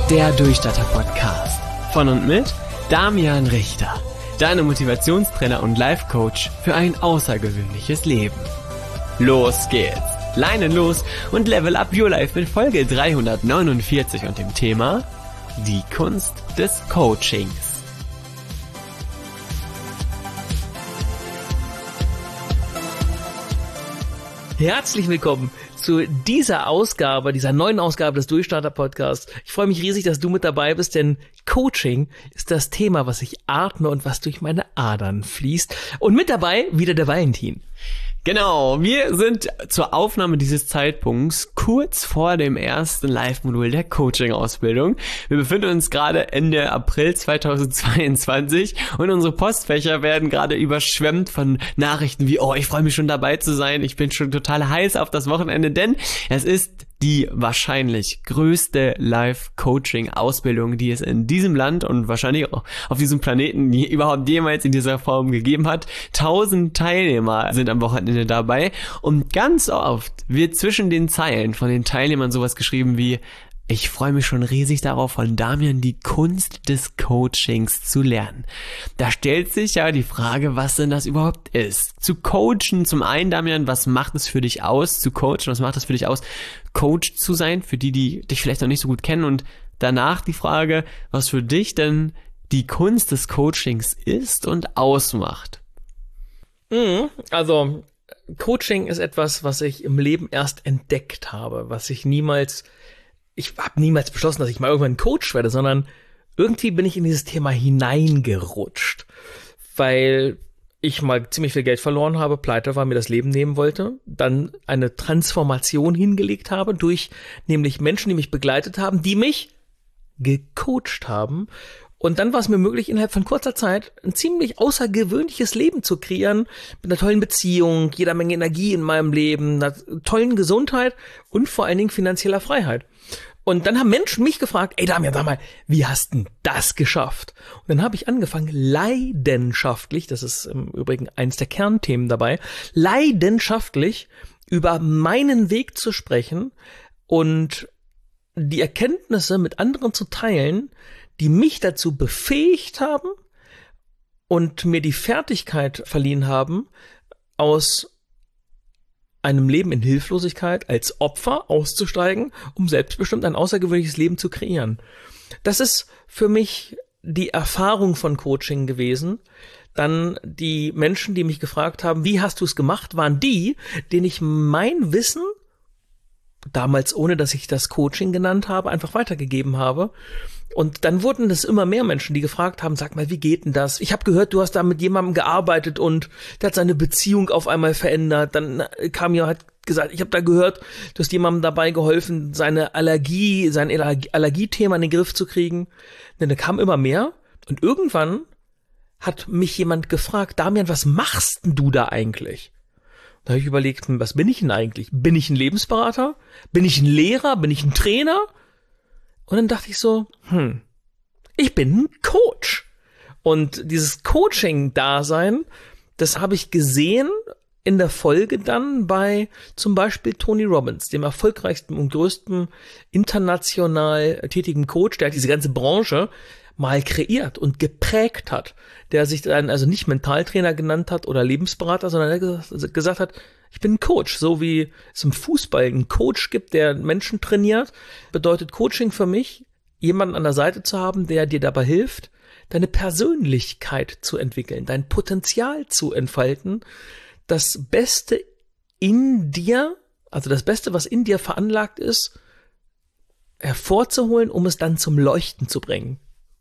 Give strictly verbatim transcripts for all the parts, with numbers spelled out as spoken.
Der Durchstarter-Podcast von und mit Damian Richter, deinem Motivationstrainer und Life-Coach für ein außergewöhnliches Leben. Los geht's! Leinen los und level up your life mit Folge dreihundertneunundvierzig und dem Thema die Kunst des Coachings. Herzlich willkommen zu dieser Ausgabe, dieser neuen Ausgabe des Durchstarter-Podcasts. Ich freue mich riesig, dass du mit dabei bist, denn Coaching ist das Thema, was ich atme und was durch meine Adern fließt. Und mit dabei wieder der Valentin. Genau, wir sind zur Aufnahme dieses Zeitpunkts kurz vor dem ersten Live-Modul der Coaching-Ausbildung. Wir befinden uns gerade Ende April zweitausendzweiundzwanzig und unsere Postfächer werden gerade überschwemmt von Nachrichten wie, oh, ich freue mich schon dabei zu sein, ich bin schon total heiß auf das Wochenende, denn es ist die wahrscheinlich größte Live-Coaching-Ausbildung, die es in diesem Land und wahrscheinlich auch auf diesem Planeten die überhaupt jemals in dieser Form gegeben hat. Tausend Teilnehmer sind am Wochenende dabei und ganz oft wird zwischen den Zeilen von den Teilnehmern sowas geschrieben wie: Ich freue mich schon riesig darauf, von Damian die Kunst des Coachings zu lernen. Da stellt sich ja die Frage, was denn das überhaupt ist. Zu coachen, zum einen, Damian, was macht es für dich aus? Zu coachen, was macht es für dich aus, Coach zu sein? Für die, die dich vielleicht noch nicht so gut kennen. Und danach die Frage, was für dich denn die Kunst des Coachings ist und ausmacht. Also, Coaching ist etwas, was ich im Leben erst entdeckt habe, was ich niemals... Ich habe niemals beschlossen, dass ich mal irgendwann Coach werde, sondern irgendwie bin ich in dieses Thema hineingerutscht, weil ich mal ziemlich viel Geld verloren habe, pleite war, mir das Leben nehmen wollte, dann eine Transformation hingelegt habe durch nämlich Menschen, die mich begleitet haben, die mich gecoacht haben. Und dann war es mir möglich, innerhalb von kurzer Zeit ein ziemlich außergewöhnliches Leben zu kreieren, mit einer tollen Beziehung, jeder Menge Energie in meinem Leben, einer tollen Gesundheit und vor allen Dingen finanzieller Freiheit. Und dann haben Menschen mich gefragt, ey Damian, sag mal, wie hast denn das geschafft? Und dann habe ich angefangen, leidenschaftlich, das ist im Übrigen eins der Kernthemen dabei, leidenschaftlich über meinen Weg zu sprechen und die Erkenntnisse mit anderen zu teilen, die mich dazu befähigt haben und mir die Fertigkeit verliehen haben, aus einem Leben in Hilflosigkeit als Opfer auszusteigen, um selbstbestimmt ein außergewöhnliches Leben zu kreieren. Das ist für mich die Erfahrung von Coaching gewesen. Dann die Menschen, die mich gefragt haben, wie hast du es gemacht, waren die, denen ich mein Wissen, damals ohne dass ich das Coaching genannt habe, einfach weitergegeben habe. Und dann wurden es immer mehr Menschen, die gefragt haben, sag mal, wie geht denn das? Ich habe gehört, du hast da mit jemandem gearbeitet und der hat seine Beziehung auf einmal verändert. Dann kam ja, hat gesagt, ich habe da gehört, du hast jemandem dabei geholfen, seine Allergie, sein Allergiethema in den Griff zu kriegen. Denn da kam immer mehr und irgendwann hat mich jemand gefragt, Damian, was machst denn du da eigentlich? Da habe ich überlegt, was bin ich denn eigentlich? Bin ich ein Lebensberater? Bin ich ein Lehrer? Bin ich ein Trainer? Und dann dachte ich so, hm, ich bin ein Coach. Und dieses Coaching-Dasein, das habe ich gesehen in der Folge dann bei zum Beispiel Tony Robbins, dem erfolgreichsten und größten international tätigen Coach, der diese ganze Branche mal kreiert und geprägt hat, der sich dann also nicht Mentaltrainer genannt hat oder Lebensberater, sondern der gesagt hat, ich bin ein Coach, so wie es im Fußball einen Coach gibt, der Menschen trainiert, bedeutet Coaching für mich, jemanden an der Seite zu haben, der dir dabei hilft, deine Persönlichkeit zu entwickeln, dein Potenzial zu entfalten, das Beste in dir, also das Beste, was in dir veranlagt ist, hervorzuholen, um es dann zum Leuchten zu bringen.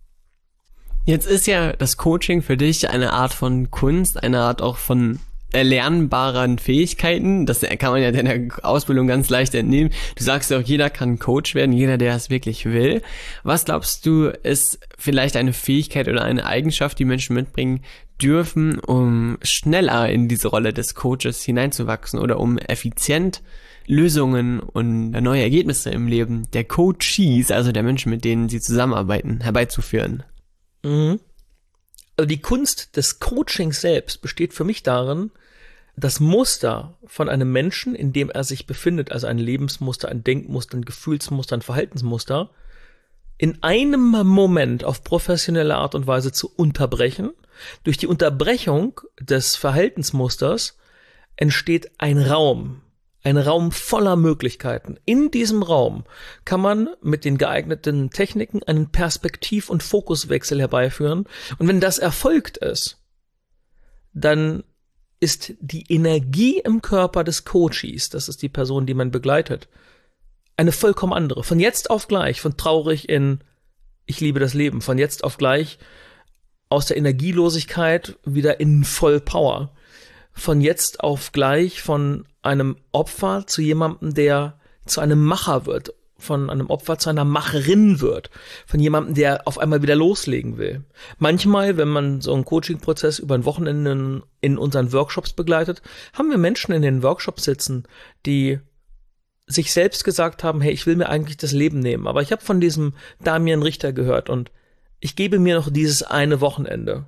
Jetzt ist ja das Coaching für dich eine Art von Kunst, eine Art auch von erlernbaren Fähigkeiten. Das kann man ja deiner Ausbildung ganz leicht entnehmen. Du sagst ja auch, jeder kann Coach werden, jeder, der es wirklich will. Was glaubst du, ist vielleicht eine Fähigkeit oder eine Eigenschaft, die Menschen mitbringen dürfen, um schneller in diese Rolle des Coaches hineinzuwachsen oder um effizient Lösungen und neue Ergebnisse im Leben der Coachees, also der Menschen, mit denen sie zusammenarbeiten, herbeizuführen? Mhm. Also die Kunst des Coachings selbst besteht für mich darin, das Muster von einem Menschen, in dem er sich befindet, also ein Lebensmuster, ein Denkmuster, ein Gefühlsmuster, ein Verhaltensmuster, in einem Moment auf professionelle Art und Weise zu unterbrechen. Durch die Unterbrechung des Verhaltensmusters entsteht ein Raum, ein Raum voller Möglichkeiten. In diesem Raum kann man mit den geeigneten Techniken einen Perspektiv- und Fokuswechsel herbeiführen. Und wenn das erfolgt ist, dann ist die Energie im Körper des Coaches, das ist die Person, die man begleitet, eine vollkommen andere. Von jetzt auf gleich, von traurig in ich liebe das Leben, von jetzt auf gleich aus der Energielosigkeit wieder in Vollpower. Von jetzt auf gleich von einem Opfer zu jemandem, der zu einem Macher wird, von einem Opfer zu einer Macherin wird, von jemandem, der auf einmal wieder loslegen will. Manchmal, wenn man so einen Coaching-Prozess über ein Wochenende in unseren Workshops begleitet, haben wir Menschen in den Workshops sitzen, die sich selbst gesagt haben, hey, ich will mir eigentlich das Leben nehmen, aber ich habe von diesem Damian Richter gehört und ich gebe mir noch dieses eine Wochenende.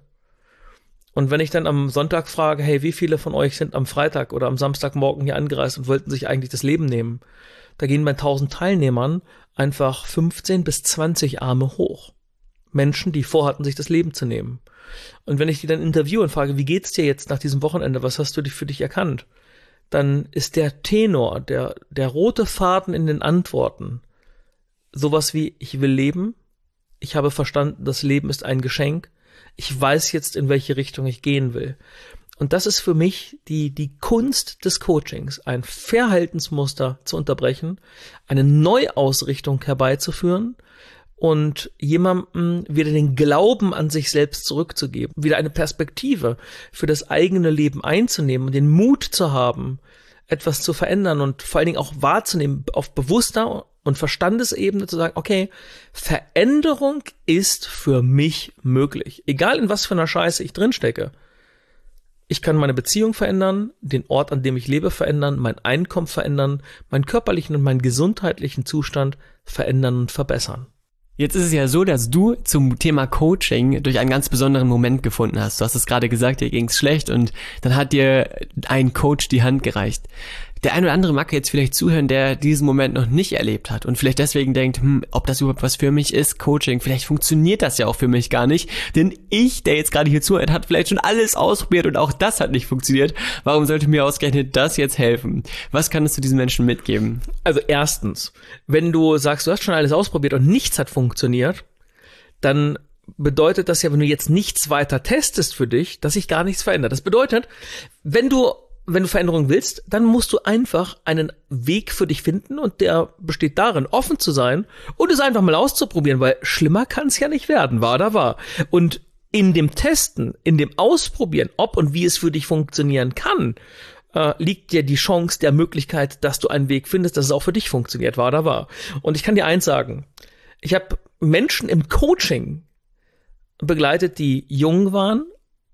Und wenn ich dann am Sonntag frage, hey, wie viele von euch sind am Freitag oder am Samstagmorgen hier angereist und wollten sich eigentlich das Leben nehmen? Da gehen bei tausend Teilnehmern einfach fünfzehn bis zwanzig Arme hoch. Menschen, die vorhatten, sich das Leben zu nehmen. Und wenn ich die dann interviewe und frage, wie geht's dir jetzt nach diesem Wochenende? Was hast du für dich erkannt? Dann ist der Tenor, der, der rote Faden in den Antworten sowas wie, ich will leben, ich habe verstanden, das Leben ist ein Geschenk, ich weiß jetzt, in welche Richtung ich gehen will. Und das ist für mich die, die Kunst des Coachings, ein Verhaltensmuster zu unterbrechen, eine Neuausrichtung herbeizuführen und jemandem wieder den Glauben an sich selbst zurückzugeben, wieder eine Perspektive für das eigene Leben einzunehmen und den Mut zu haben, etwas zu verändern und vor allen Dingen auch wahrzunehmen, auf bewusster und Verstandesebene zu sagen, okay, Veränderung ist für mich möglich. Egal in was für einer Scheiße ich drinstecke. Ich kann meine Beziehung verändern, den Ort, an dem ich lebe, verändern, mein Einkommen verändern, meinen körperlichen und meinen gesundheitlichen Zustand verändern und verbessern. Jetzt ist es ja so, dass du zum Thema Coaching durch einen ganz besonderen Moment gefunden hast. Du hast es gerade gesagt, dir ging's schlecht und dann hat dir ein Coach die Hand gereicht. Der ein oder andere mag jetzt vielleicht zuhören, der diesen Moment noch nicht erlebt hat und vielleicht deswegen denkt, hm, ob das überhaupt was für mich ist, Coaching, vielleicht funktioniert das ja auch für mich gar nicht, denn ich, der jetzt gerade hier zuhört, hat vielleicht schon alles ausprobiert und auch das hat nicht funktioniert. Warum sollte mir ausgerechnet das jetzt helfen? Was kannst du diesen Menschen mitgeben? Also erstens, wenn du sagst, du hast schon alles ausprobiert und nichts hat funktioniert, dann bedeutet das ja, wenn du jetzt nichts weiter testest für dich, dass sich gar nichts verändert. Das bedeutet, wenn du Wenn du Veränderung willst, dann musst du einfach einen Weg für dich finden und der besteht darin, offen zu sein und es einfach mal auszuprobieren, weil schlimmer kann es ja nicht werden, wahr oder wahr. Und in dem Testen, in dem Ausprobieren, ob und wie es für dich funktionieren kann, äh, liegt dir die Chance der Möglichkeit, dass du einen Weg findest, dass es auch für dich funktioniert, wahr oder wahr. Und ich kann dir eins sagen, ich habe Menschen im Coaching begleitet, die jung waren,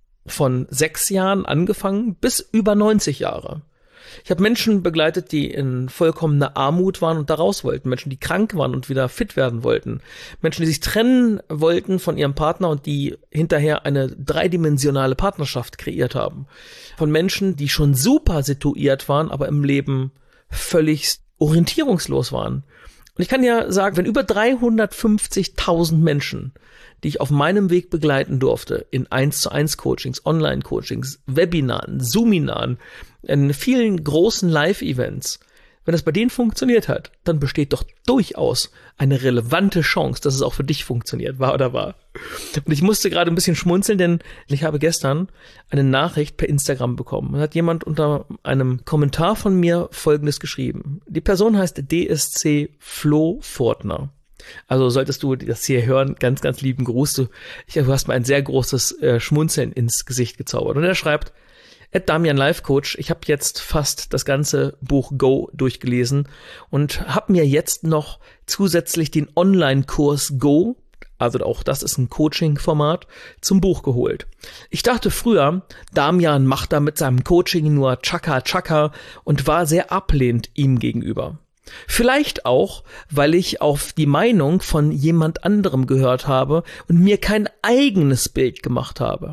von sechs Jahren angefangen bis über neunzig Jahre. Ich habe Menschen begleitet, die in vollkommener Armut waren und da raus wollten. Menschen, die krank waren und wieder fit werden wollten. Menschen, die sich trennen wollten von ihrem Partner und die hinterher eine dreidimensionale Partnerschaft kreiert haben. Von Menschen, die schon super situiert waren, aber im Leben völlig orientierungslos waren. Und ich kann ja sagen, wenn über dreihundertfünfzigtausend Menschen, die ich auf meinem Weg begleiten durfte, in eins zu eins Coachings, Online-Coachings, Webinaren, Zoominaren, in vielen großen Live-Events, wenn das bei denen funktioniert hat, dann besteht doch durchaus eine relevante Chance, dass es auch für dich funktioniert, wahr oder wahr. Und ich musste gerade ein bisschen schmunzeln, denn ich habe gestern eine Nachricht per Instagram bekommen. Da hat jemand unter einem Kommentar von mir Folgendes geschrieben. Die Person heißt D S C Flo Fortner. Also solltest du das hier hören, ganz, ganz lieben Gruß. Du, ich, du hast mir ein sehr großes äh, Schmunzeln ins Gesicht gezaubert. Und er schreibt, At Damian Life Coach, ich habe jetzt fast das ganze Buch Go durchgelesen und habe mir jetzt noch zusätzlich den Online-Kurs Go, also auch das ist ein Coaching-Format, zum Buch geholt. Ich dachte früher, Damian macht da mit seinem Coaching nur Chaka Chaka und war sehr ablehnend ihm gegenüber. Vielleicht auch, weil ich auf die Meinung von jemand anderem gehört habe und mir kein eigenes Bild gemacht habe.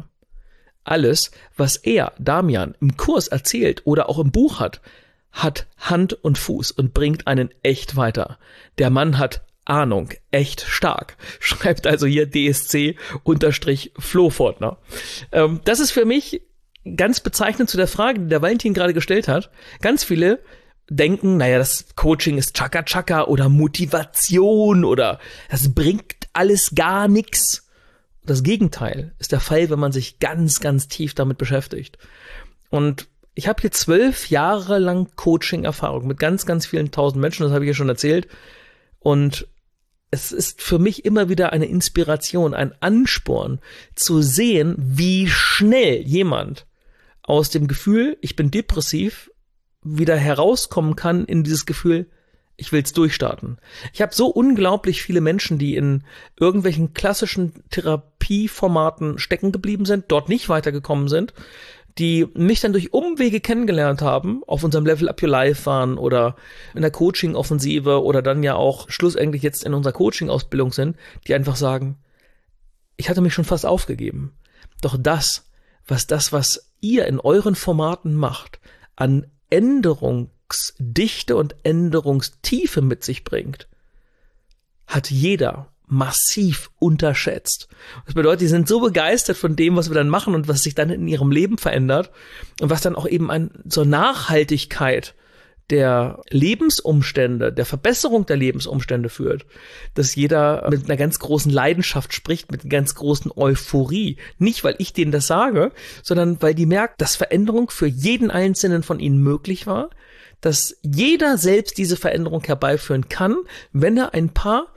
Alles, was er, Damian, im Kurs erzählt oder auch im Buch hat, hat Hand und Fuß und bringt einen echt weiter. Der Mann hat Ahnung, echt stark. Schreibt also hier D S C-Flohfortner. Ähm, das ist für mich ganz bezeichnend zu der Frage, die der Valentin gerade gestellt hat. Ganz viele denken, naja, das Coaching ist Chaka-Chaka oder Motivation oder das bringt alles gar nichts. Das Gegenteil ist der Fall, wenn man sich ganz, ganz tief damit beschäftigt. Und ich habe hier zwölf Jahre lang Coaching-Erfahrung mit ganz, ganz vielen tausend Menschen, das habe ich ja schon erzählt. Und es ist für mich immer wieder eine Inspiration, ein Ansporn zu sehen, wie schnell jemand aus dem Gefühl, ich bin depressiv, wieder herauskommen kann in dieses Gefühl, ich will's durchstarten. Ich habe so unglaublich viele Menschen, die in irgendwelchen klassischen Therapieformaten stecken geblieben sind, dort nicht weitergekommen sind, die mich dann durch Umwege kennengelernt haben, auf unserem Level Up Your Life waren oder in der Coaching-Offensive oder dann ja auch schlussendlich jetzt in unserer Coaching-Ausbildung sind, die einfach sagen, ich hatte mich schon fast aufgegeben. Doch das, was das, was ihr in euren Formaten macht, an Änderungsdichte und Änderungstiefe mit sich bringt, hat jeder massiv unterschätzt. Das bedeutet, die sind so begeistert von dem, was wir dann machen und was sich dann in ihrem Leben verändert und was dann auch eben an zur Nachhaltigkeit der Lebensumstände, der Verbesserung der Lebensumstände führt, dass jeder mit einer ganz großen Leidenschaft spricht, mit einer ganz großen Euphorie. Nicht, weil ich denen das sage, sondern weil die merkt, dass Veränderung für jeden Einzelnen von ihnen möglich war, dass jeder selbst diese Veränderung herbeiführen kann, wenn er ein paar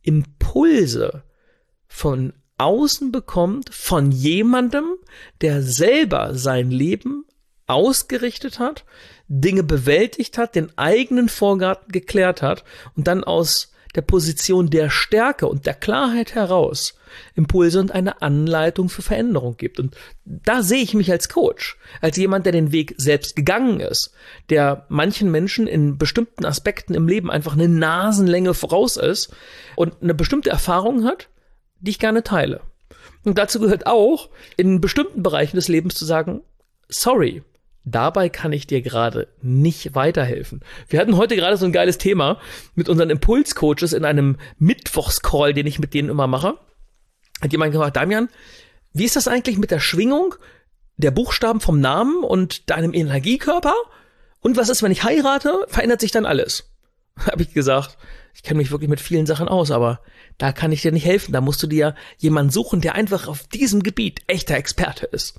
Impulse von außen bekommt, von jemandem, der selber sein Leben ausgerichtet hat, Dinge bewältigt hat, den eigenen Vorgarten geklärt hat und dann aus der Position der Stärke und der Klarheit heraus Impulse und eine Anleitung für Veränderung gibt. Und da sehe ich mich als Coach, als jemand, der den Weg selbst gegangen ist, der manchen Menschen in bestimmten Aspekten im Leben einfach eine Nasenlänge voraus ist und eine bestimmte Erfahrung hat, die ich gerne teile. Und dazu gehört auch, in bestimmten Bereichen des Lebens zu sagen, sorry, dabei kann ich dir gerade nicht weiterhelfen. Wir hatten heute gerade so ein geiles Thema mit unseren Impulscoaches in einem Mittwochscall, den ich mit denen immer mache. Hat jemand gefragt, Damian, wie ist das eigentlich mit der Schwingung der Buchstaben vom Namen und deinem Energiekörper? Und was ist, wenn ich heirate? Verändert sich dann alles? Habe ich gesagt, ich kenne mich wirklich mit vielen Sachen aus, aber da kann ich dir nicht helfen. Da musst du dir jemanden suchen, der einfach auf diesem Gebiet echter Experte ist.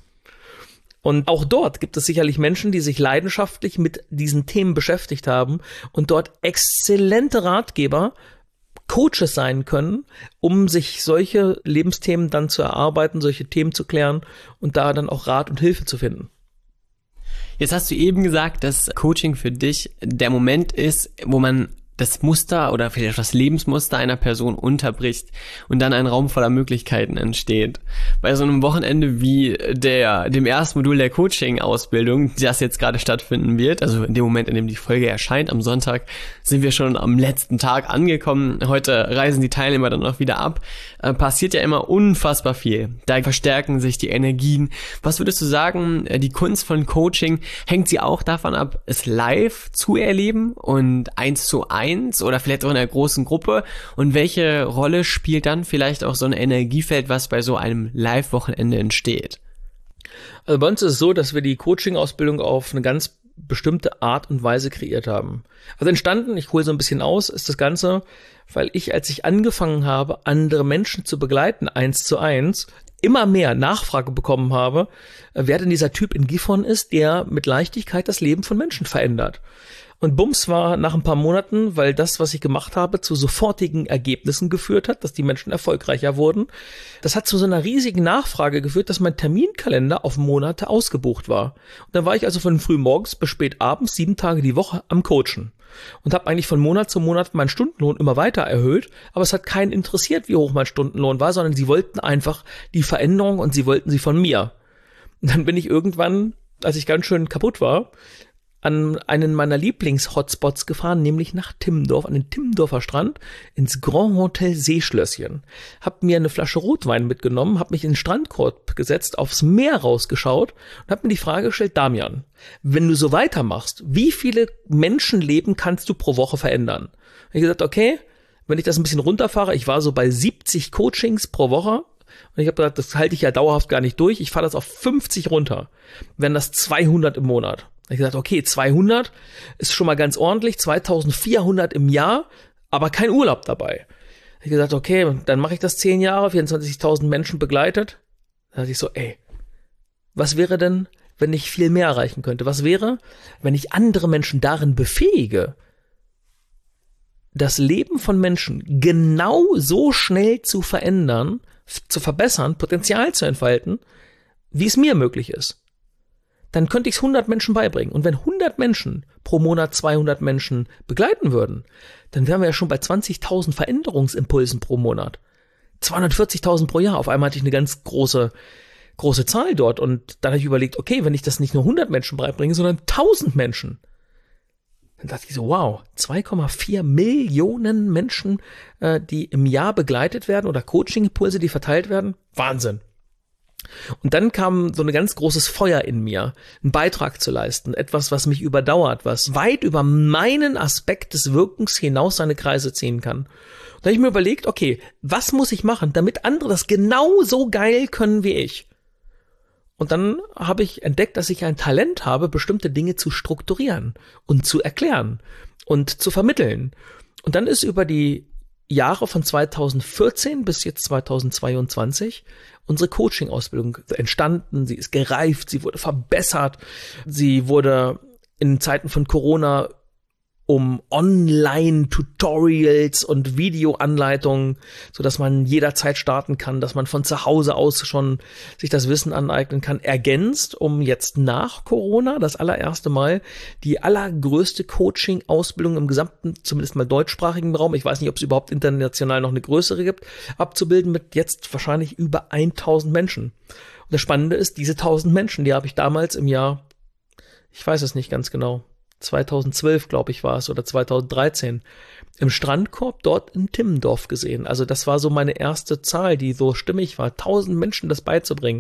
Und auch dort gibt es sicherlich Menschen, die sich leidenschaftlich mit diesen Themen beschäftigt haben und dort exzellente Ratgeber, Coaches sein können, um sich solche Lebensthemen dann zu erarbeiten, solche Themen zu klären und da dann auch Rat und Hilfe zu finden. Jetzt hast du eben gesagt, dass Coaching für dich der Moment ist, wo man das Muster oder vielleicht das Lebensmuster einer Person unterbricht und dann ein Raum voller Möglichkeiten entsteht. Bei so einem Wochenende wie der dem ersten Modul der Coaching-Ausbildung, das jetzt gerade stattfinden wird, also in dem Moment, in dem die Folge erscheint, am Sonntag, sind wir schon am letzten Tag angekommen. Heute reisen die Teilnehmer dann auch wieder ab. Äh, passiert ja immer unfassbar viel. Da verstärken sich die Energien. Was würdest du sagen, die Kunst von Coaching, hängt sie auch davon ab, es live zu erleben und eins zu eins oder vielleicht auch in einer großen Gruppe? Und welche Rolle spielt dann vielleicht auch so ein Energiefeld, was bei so einem Live-Wochenende entsteht? Also bei uns ist es so, dass wir die Coaching-Ausbildung auf eine ganz bestimmte Art und Weise kreiert haben. Also entstanden, ich hole so ein bisschen aus, ist das Ganze, weil ich, als ich angefangen habe, andere Menschen zu begleiten, eins zu eins, immer mehr Nachfrage bekommen habe, wer denn dieser Typ in Gifhorn ist, der mit Leichtigkeit das Leben von Menschen verändert. Und Bums war nach ein paar Monaten, weil das, was ich gemacht habe, zu sofortigen Ergebnissen geführt hat, dass die Menschen erfolgreicher wurden. Das hat zu so einer riesigen Nachfrage geführt, dass mein Terminkalender auf Monate ausgebucht war. Und dann war ich also von früh morgens bis spät abends, sieben Tage die Woche am Coachen. Und habe eigentlich von Monat zu Monat meinen Stundenlohn immer weiter erhöht. Aber es hat keinen interessiert, wie hoch mein Stundenlohn war, sondern sie wollten einfach die Veränderung und sie wollten sie von mir. Und dann bin ich irgendwann, als ich ganz schön kaputt war, an einen meiner Lieblings-Hotspots gefahren, nämlich nach Timmendorf, an den Timmendorfer Strand, ins Grand Hotel Seeschlösschen. Hab mir eine Flasche Rotwein mitgenommen, hab mich in den Strandkorb gesetzt, aufs Meer rausgeschaut und hab mir die Frage gestellt, Damian, wenn du so weitermachst, wie viele Menschenleben kannst du pro Woche verändern? Ich habe gesagt, okay, wenn ich das ein bisschen runterfahre, ich war so bei siebzig Coachings pro Woche und ich habe gesagt, das halte ich ja dauerhaft gar nicht durch. Ich fahre das auf fünfzig runter. Wären das zweihundert im Monat. Da habe ich gesagt, okay, zweihundert ist schon mal ganz ordentlich, zweitausendvierhundert im Jahr, aber kein Urlaub dabei. Da habe ich gesagt, okay, dann mache ich das zehn Jahre, vierundzwanzigtausend Menschen begleitet. Da dachte ich so, ey, was wäre denn, wenn ich viel mehr erreichen könnte? Was wäre, wenn ich andere Menschen darin befähige, das Leben von Menschen genau so schnell zu verändern, zu verbessern, Potenzial zu entfalten, wie es mir möglich ist? Dann könnte ich es hundert Menschen beibringen. Und wenn hundert Menschen pro Monat zweihundert Menschen begleiten würden, dann wären wir ja schon bei zwanzigtausend Veränderungsimpulsen pro Monat. zweihundertvierzigtausend pro Jahr. Auf einmal hatte ich eine ganz große, große Zahl dort. Und dann habe ich überlegt, okay, wenn ich das nicht nur hundert Menschen beibringe, sondern tausend Menschen, dann dachte ich so, wow, zwei Komma vier Millionen Menschen, äh, die im Jahr begleitet werden oder Coaching-Impulse, die verteilt werden. Wahnsinn. Und dann kam so ein ganz großes Feuer in mir, einen Beitrag zu leisten, etwas, was mich überdauert, was weit über meinen Aspekt des Wirkens hinaus seine Kreise ziehen kann. Und da habe ich mir überlegt, okay, was muss ich machen, damit andere das genauso geil können wie ich? Und dann habe ich entdeckt, dass ich ein Talent habe, bestimmte Dinge zu strukturieren und zu erklären und zu vermitteln. Und dann ist über die Jahre von zweitausendvierzehn bis jetzt zweitausendzweiundzwanzig unsere Coaching-Ausbildung entstanden. Sie ist gereift, sie wurde verbessert, sie wurde in Zeiten von Corona um Online-Tutorials und Videoanleitungen, so dass man jederzeit starten kann, dass man von zu Hause aus schon sich das Wissen aneignen kann, ergänzt, um jetzt nach Corona das allererste Mal die allergrößte Coaching-Ausbildung im gesamten, zumindest mal deutschsprachigen Raum, ich weiß nicht, ob es überhaupt international noch eine größere gibt, abzubilden mit jetzt wahrscheinlich über tausend Menschen. Und das Spannende ist, diese tausend Menschen, die habe ich damals im Jahr, ich weiß es nicht ganz genau, zweitausendzwölf, glaube ich, war es, oder zweitausenddreizehn, im Strandkorb dort in Timmendorf gesehen. Also das war so meine erste Zahl, die so stimmig war, tausend Menschen das beizubringen.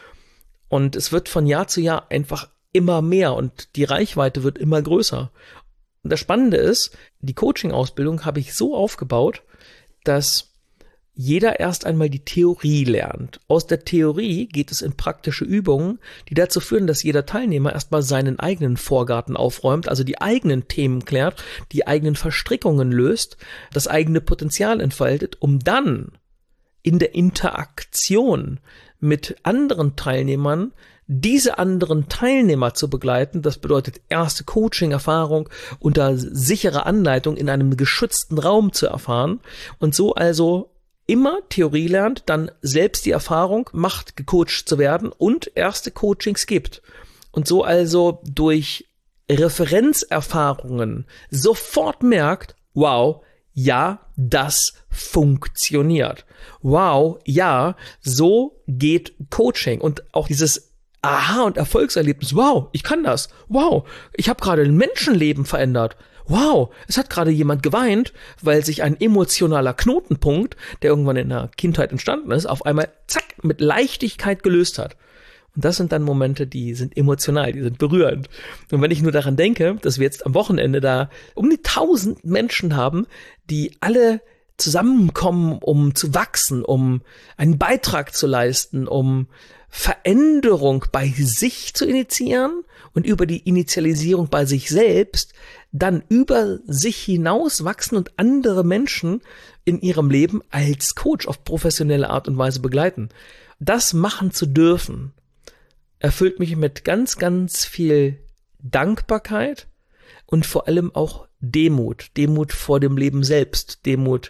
Und es wird von Jahr zu Jahr einfach immer mehr und die Reichweite wird immer größer. Und das Spannende ist, die Coaching-Ausbildung habe ich so aufgebaut, dass jeder erst einmal die Theorie lernt. Aus der Theorie geht es in praktische Übungen, die dazu führen, dass jeder Teilnehmer erstmal seinen eigenen Vorgarten aufräumt, also die eigenen Themen klärt, die eigenen Verstrickungen löst, das eigene Potenzial entfaltet, um dann in der Interaktion mit anderen Teilnehmern diese anderen Teilnehmer zu begleiten. Das bedeutet erste Coaching-Erfahrung unter sicherer Anleitung in einem geschützten Raum zu erfahren und so also immer Theorie lernt, dann selbst die Erfahrung macht, gecoacht zu werden und erste Coachings gibt. Und so also durch Referenzerfahrungen sofort merkt, wow, ja, das funktioniert. Wow, ja, so geht Coaching. Und auch dieses Aha- und Erfolgserlebnis, wow, ich kann das. Wow, ich habe gerade ein Menschenleben verändert. Wow, es hat gerade jemand geweint, weil sich ein emotionaler Knotenpunkt, der irgendwann in der Kindheit entstanden ist, auf einmal zack, mit Leichtigkeit gelöst hat. Und das sind dann Momente, die sind emotional, die sind berührend. Und wenn ich nur daran denke, dass wir jetzt am Wochenende da um die tausend Menschen haben, die alle zusammenkommen, um zu wachsen, um einen Beitrag zu leisten, um Veränderung bei sich zu initiieren und über die Initialisierung bei sich selbst dann über sich hinaus wachsen und andere Menschen in ihrem Leben als Coach auf professionelle Art und Weise begleiten. Das machen zu dürfen, erfüllt mich mit ganz, ganz viel Dankbarkeit und vor allem auch Demut. Demut vor dem Leben selbst. Demut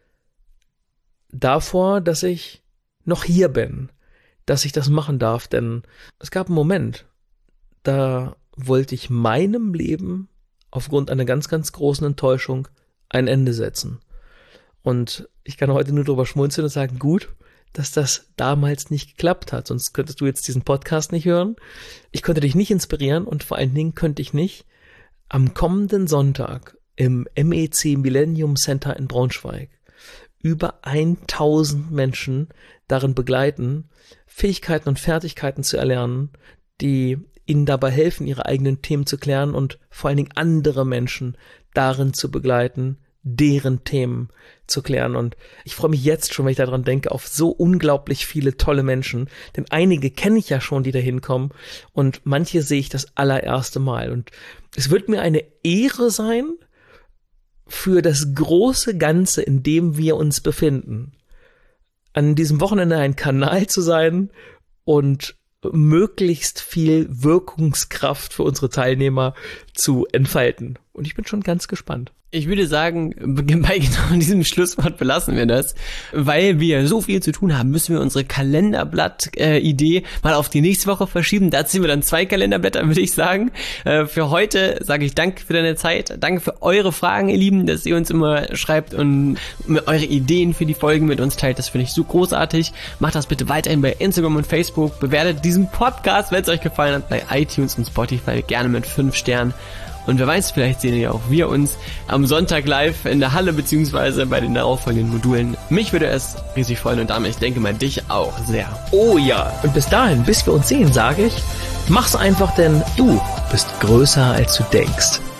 davor, dass ich noch hier bin, dass ich das machen darf. Denn es gab einen Moment, da wollte ich meinem Leben aufgrund einer ganz, ganz großen Enttäuschung ein Ende setzen. Und ich kann heute nur drüber schmunzeln und sagen, gut, dass das damals nicht geklappt hat, sonst könntest du jetzt diesen Podcast nicht hören. Ich könnte dich nicht inspirieren und vor allen Dingen könnte ich nicht am kommenden Sonntag im M E C Millennium Center in Braunschweig über tausend Menschen darin begleiten, Fähigkeiten und Fertigkeiten zu erlernen, die ihnen dabei helfen, ihre eigenen Themen zu klären und vor allen Dingen andere Menschen darin zu begleiten, deren Themen zu klären. Und ich freue mich jetzt schon, wenn ich daran denke, auf so unglaublich viele tolle Menschen. Denn einige kenne ich ja schon, die da hinkommen. Und manche sehe ich das allererste Mal. Und es wird mir eine Ehre sein, für das große Ganze, in dem wir uns befinden, an diesem Wochenende ein Kanal zu sein und möglichst viel Wirkungskraft für unsere Teilnehmer zu entfalten. Und ich bin schon ganz gespannt. Ich würde sagen, bei genau diesem Schlusswort belassen wir das. Weil wir so viel zu tun haben, müssen wir unsere Kalenderblatt-Idee mal auf die nächste Woche verschieben. Da ziehen wir dann zwei Kalenderblätter, würde ich sagen. Äh, für heute sage ich danke für deine Zeit. Danke für eure Fragen, ihr Lieben, dass ihr uns immer schreibt und eure Ideen für die Folgen mit uns teilt. Das finde ich so großartig. Macht das bitte weiterhin bei Instagram und Facebook. Bewertet diesen Podcast, wenn es euch gefallen hat, bei iTunes und Spotify. Gerne mit fünf Sternen. Und wer weiß, vielleicht sehen ja auch wir uns am Sonntag live in der Halle beziehungsweise bei den darauffolgenden Modulen. Mich würde es riesig freuen und damit, ich denke mal, dich auch sehr. Oh ja, und bis dahin, bis wir uns sehen, sage ich, mach's einfach, denn du bist größer als du denkst.